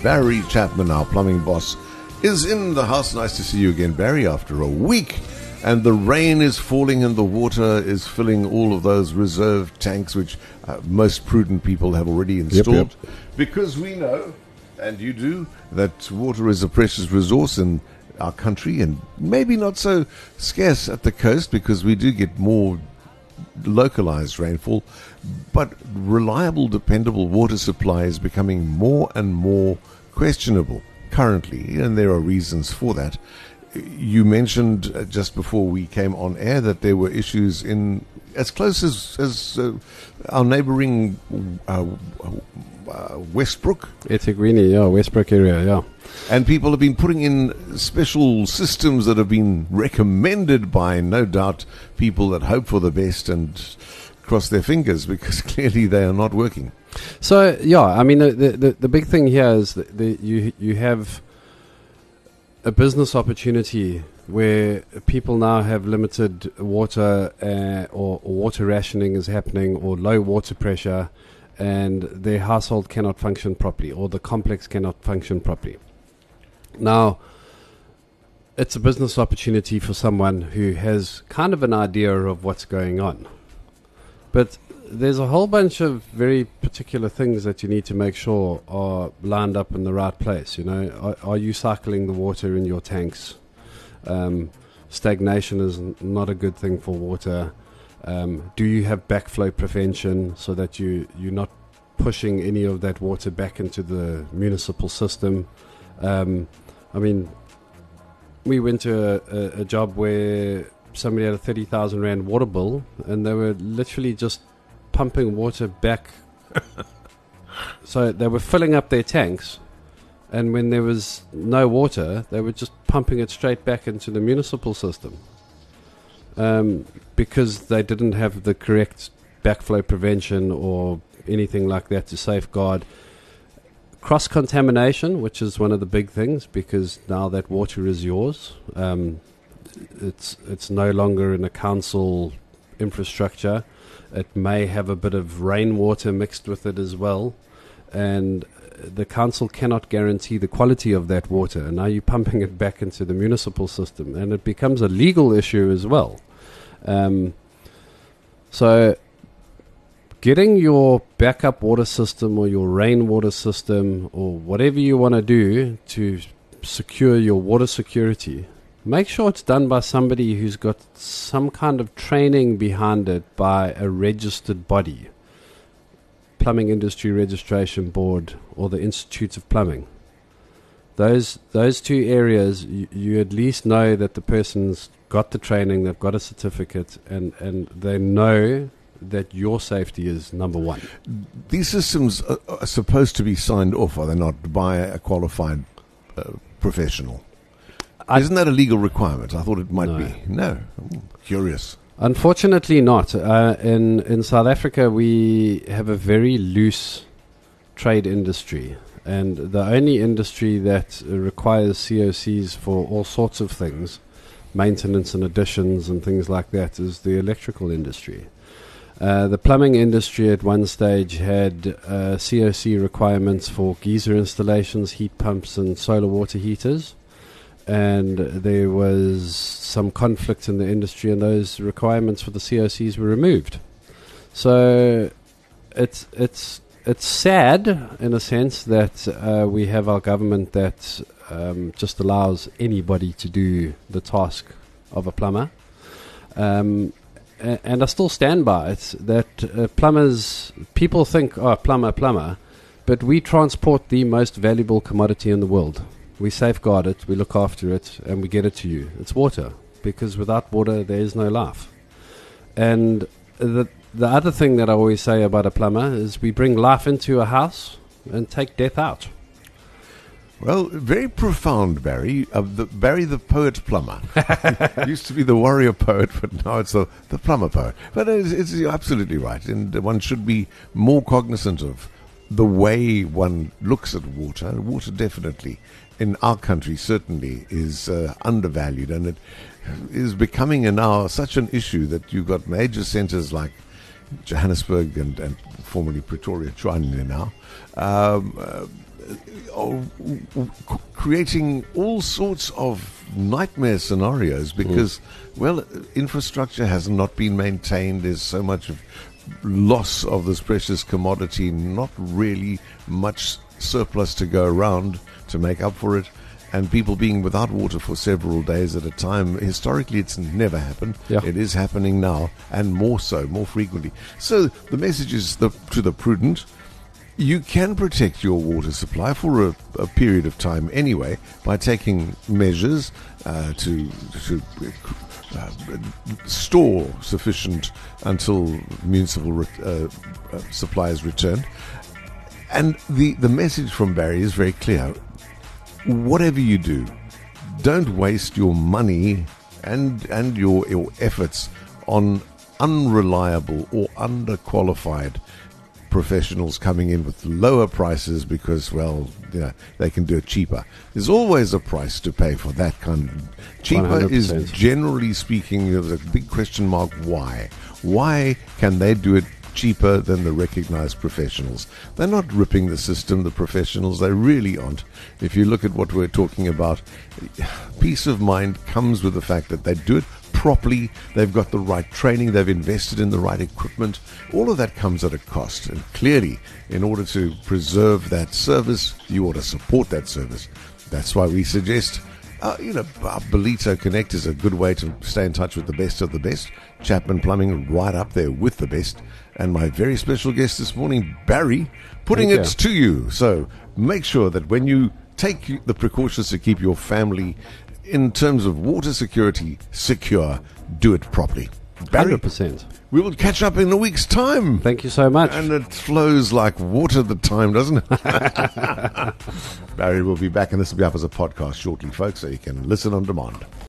Barry Chapman, our plumbing boss, is in the house. Nice to see you again, Barry, after a week. And the rain is falling and the water is filling all of those reserve tanks, which most prudent people have already installed. Yep. Because we know, and you do, that water is a precious resource in our country, and maybe not so scarce at the coast because we do get more localized rainfall, but reliable, dependable water supply is becoming more and more questionable currently, and there are reasons for that. You mentioned just before we came on air that there were issues in as close as our neighboring Westbrook. eThekwini, yeah, Westbrook area, yeah. And people have been putting in special systems that have been recommended by, no doubt, people that hope for the best and cross their fingers because clearly they are not working. So, yeah, I mean, the big thing here is that you have a business opportunity where people now have limited water or water rationing is happening or low water pressure, and their household cannot function properly or the complex cannot function properly. Now, it's a business opportunity for someone who has kind of an idea of what's going on. But there's a whole bunch of very particular things that you need to make sure are lined up in the right place. You know, are you cycling the water in your tanks? Stagnation is not a good thing for water. Do you have backflow prevention so that you're not pushing any of that water back into the municipal system? I mean, we went to a job where somebody had a 30,000 Rand water bill and they were literally just pumping water back. So they were filling up their tanks, and when there was no water, they were just pumping it straight back into the municipal system because they didn't have the correct backflow prevention or anything like that to safeguard cross-contamination, which is one of the big things because now that water is yours. It's no longer in a council infrastructure. It may have a bit of rainwater mixed with it as well, and the council cannot guarantee the quality of that water, and now you're pumping it back into the municipal system, and it becomes a legal issue as well. So getting your backup water system or your rainwater system or whatever you want to do to secure your water security, make sure it's done by somebody who's got some kind of training behind it by a registered body. Plumbing Industry Registration Board or the Institute of Plumbing. Those two areas, you at least know that the person's got the training, they've got a certificate, and they know that your safety is number one. These systems are supposed to be signed off, are they not, by a qualified professional? Isn't that a legal requirement? I thought it might be. No. Curious. Unfortunately not. In South Africa, we have a very loose trade industry. And the only industry that requires COCs for all sorts of things, maintenance and additions and things like that, is the electrical industry. The plumbing industry at one stage had COC requirements for geyser installations, heat pumps and solar water heaters. And there was some conflict in the industry, and those requirements for the COCs were removed. So it's sad in a sense that we have our government that just allows anybody to do the task of a plumber. And I still stand by it that plumbers, people think, oh, plumber, but we transport the most valuable commodity in the world. We safeguard it, we look after it, and we get it to you. It's water, because without water, there is no life. And the other thing that I always say about a plumber is we bring life into a house and take death out. Well, very profound, Barry. Barry the poet plumber. Used to be the warrior poet, but now it's the plumber poet. But you're absolutely right, and one should be more cognizant of the way one looks at water. Water definitely, in our country, certainly is undervalued, and it is becoming now such an issue that you've got major centres like Johannesburg and formerly Pretoria, Tshwane now, are creating all sorts of nightmare scenarios because, well, infrastructure has not been maintained. There's so much loss of this precious commodity, not really much surplus to go around to make up for it. And people being without water for several days at a time, historically it's never happened. Yeah. It is happening now, and more so, more frequently. So the message is to the prudent: you can protect your water supply for a period of time anyway by taking measures to store sufficient until municipal supply is returned. And the message from Barry is very clear. Whatever you do, don't waste your money and your efforts on unreliable or underqualified professionals coming in with lower prices because, well, they can do it cheaper. There's always a price to pay for that kind of... Cheaper 100%. is, generally speaking, there's a big question mark. Why? Why can they do it cheaper than the recognized professionals? They're not ripping the system, the professionals. They really aren't. If you look at what we're talking about, peace of mind comes with the fact that they do it properly. They've got the right training. They've invested in the right equipment. All of that comes at a cost. And clearly, in order to preserve that service, you ought to support that service. That's why we suggest Belito Connect is a good way to stay in touch with the best of the best. Chapman Plumbing right up there with the best. And my very special guest this morning, Barry, putting it to you. So make sure that when you take the precautions to keep your family, in terms of water security, secure, do it properly. Barry, 100%. we will catch up in a week's time. Thank you so much. And it flows like water the time, doesn't it? Barry will be back, and this will be up as a podcast shortly, folks, so you can listen on demand.